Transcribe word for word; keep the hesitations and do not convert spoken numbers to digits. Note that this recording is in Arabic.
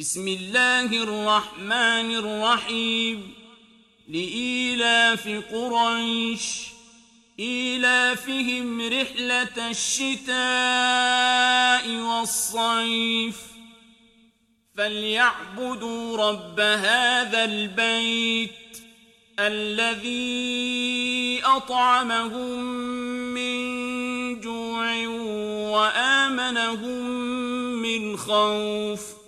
بسم الله الرحمن الرحيم لإيلاف قريش إيلافهم رحلة الشتاء والصيف فليعبدوا رب هذا البيت الذي أطعمهم من جوع وآمنهم من خوف